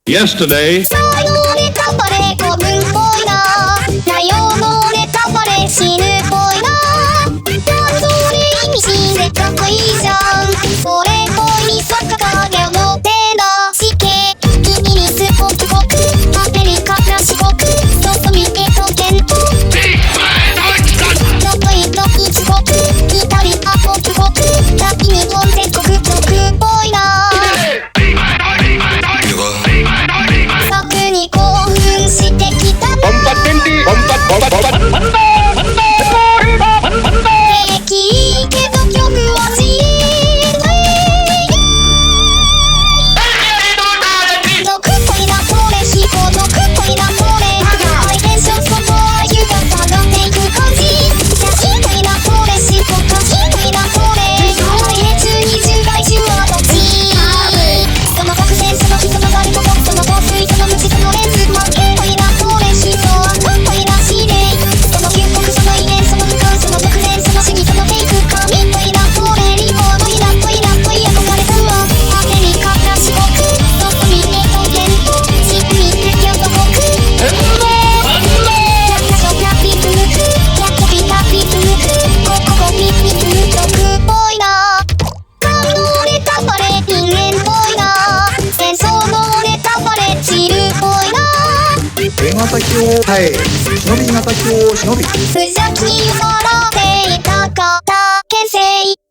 Yesterday. 最後ネタバレ古文っぽいな。内容のネタバレ死ぬっぽいな。それ意味深でかっこいいじゃん。それっぽいサッカー影の手だしけ。イギリス北国アメリカな四国よそ見てとけん。どこいどき帰国イタリア北国ラティ日本全国僕っぽいな。策に興奮してきたな。平気いいけど曲は自由。毒っぽいなこれ飛行毒っぽいなこれハイテンション外は湯が下がっていく感じ。写真っぽいなこれ飛行歌詞っぽいなこれハイレ中20代中はどっち。その伏線その人の誰と僕その香水その虫そのレンズマンっぽいなこれ人はかっこいいな指令。その究極その遺伝その俯瞰その伏線その主義そのテイク神っぽいなこれリボーのイラっぽいなっぽい憧れたわ。アメリカな四国どこ見てとけんじっくりよそ僕やったしょなピプーやっとピタピプーこピピプー毒っぽいな。神のネタバレ人間っぽいな。戦争のネタバレチルっぽいな。 手形を耐え忍び形を忍び無邪気に笑っていたかったけんせい